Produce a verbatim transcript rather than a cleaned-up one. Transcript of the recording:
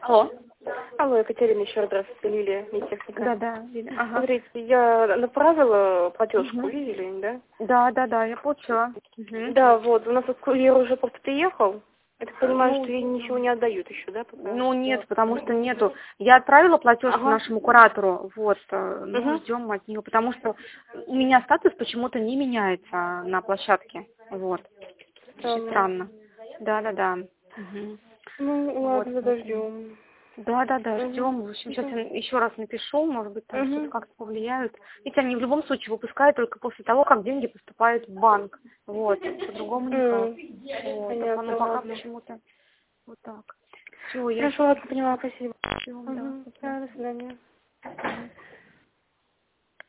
Алло. Алло, Екатерина, еще раз здравствуйте, Лилия, медтехника. Да, да. Ага. Смотрите, я направила платежку, Угу. видели, да? Да, да, да, я получила. Угу. Да, вот, у нас вот курьер уже просто приехал. Я так понимаю, Ну, что ей ничего не отдают еще, да, пока? ну нет, потому что нету. Я отправила платеж Ага. нашему куратору, вот, э, ну, Угу. ждем от нее, потому что у меня статус почему-то не меняется на площадке, вот. Очень странно. Да, да, да. Угу. Ну, Вот. ладно, подождем. Да, да, да, Угу. ждем. В общем, сейчас я еще раз напишу, может быть, там что-то Угу. как-то повлияют. Ведь они в любом случае выпускают только после того, как деньги поступают в банк. Вот, по-другому никак. Вот, Понятно, ну, пока ладно. почему-то вот так. Все, я Хорошо, ладно, поняла, спасибо. все, да. Угу. Да, до свидания.